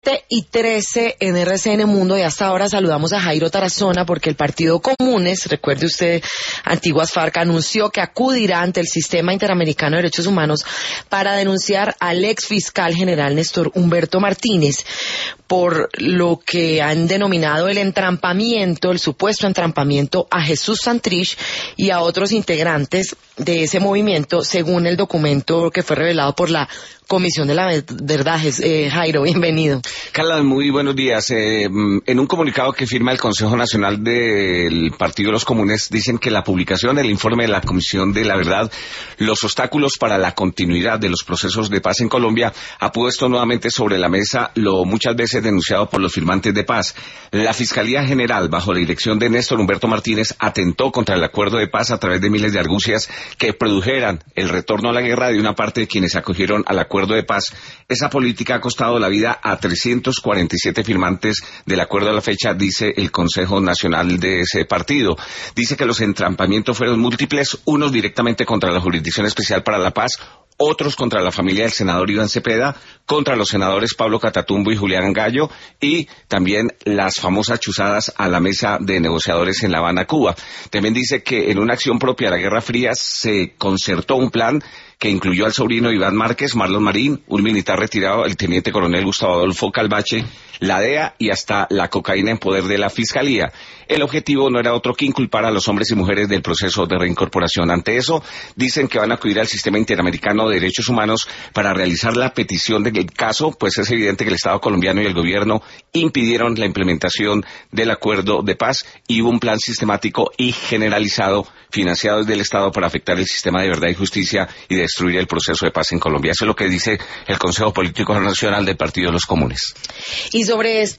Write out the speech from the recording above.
7:13 en RCN Mundo, y hasta ahora saludamos a Jairo Tarazona porque el Partido Comunes, recuerde usted, antiguas FARC, anunció que acudirá ante el Sistema Interamericano de Derechos Humanos para denunciar al ex fiscal general Néstor Humberto Martínez por lo que han denominado el entrampamiento, el supuesto entrampamiento a Jesús Santrich y a otros integrantes de ese movimiento, según el documento que fue revelado por la Comisión de la Verdad. Jairo, bienvenido. Carla, muy buenos días. En un comunicado que firma el Consejo Nacional del Partido de los Comunes, dicen que la publicación del informe de la Comisión de la Verdad, los obstáculos para la continuidad de los procesos de paz en Colombia, ha puesto nuevamente sobre la mesa lo muchas veces denunciado por los firmantes de paz. La Fiscalía General, bajo la dirección de Néstor Humberto Martínez, atentó contra el acuerdo de paz a través de miles de argucias que produjeran el retorno a la guerra de una parte de quienes acogieron al acuerdo de paz. Esa política ha costado la vida a 347 firmantes del acuerdo a la fecha, dice el Consejo Nacional de ese partido. Dice que los entrampamientos fueron múltiples, unos directamente contra la Jurisdicción Especial para la Paz, otros contra la familia del senador Iván Cepeda, contra los senadores Pablo Catatumbo y Julián Gallo, y también las famosas chuzadas a la mesa de negociadores en La Habana, Cuba. También dice que en una acción propia de la Guerra Fría se concertó un plan que incluyó al sobrino Iván Márquez, Marlon Marín, un militar retirado, el teniente coronel Gustavo Adolfo Calvache, la DEA y hasta la cocaína en poder de la Fiscalía. El objetivo no era otro que inculpar a los hombres y mujeres del proceso de reincorporación. Ante eso, dicen que van a acudir al Sistema Interamericano de Derechos Humanos para realizar la petición del caso, pues es evidente que el Estado colombiano y el gobierno impidieron la implementación del acuerdo de paz y hubo un plan sistemático y generalizado financiado desde el Estado para afectar el sistema de verdad y justicia y destruir el proceso de paz en Colombia. Eso es lo que dice el Consejo Político Nacional del Partido de los Comunes. Y sobre